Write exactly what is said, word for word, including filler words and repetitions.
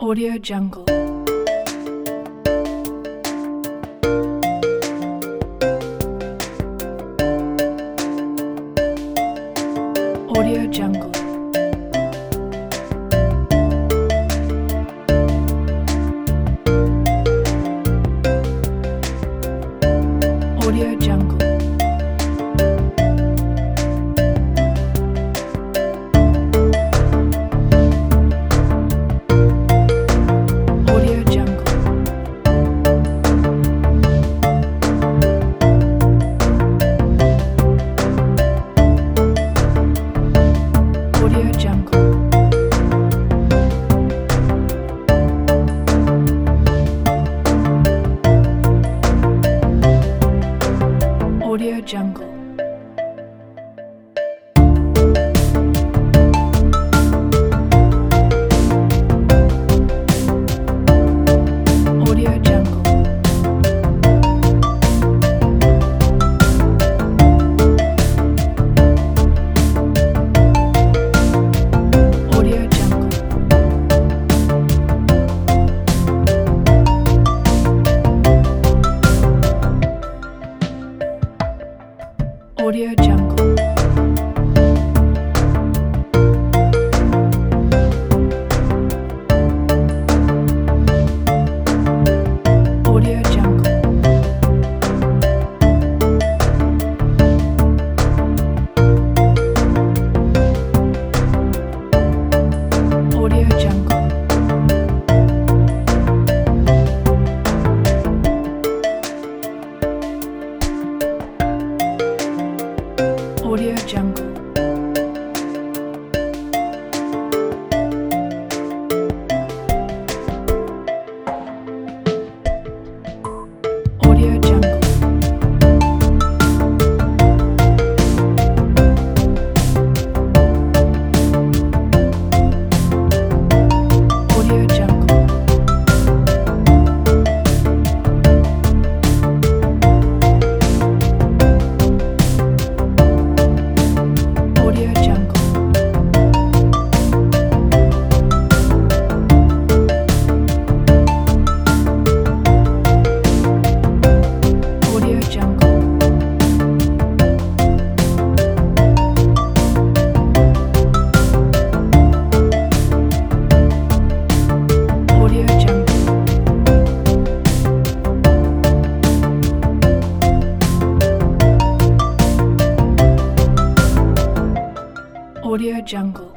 Audio Jungle. Audio Jungle. Audio Jungle. Audio Jungle. Audio Jungle. Audio Jungle. Audio Jungle. Audio Jungle. Audio Jungle. Audio Jungle. Audio Jungle. Audio Jungle. Audio Jungle. Audio Jungle. Audio Jungle. Audio Jungle.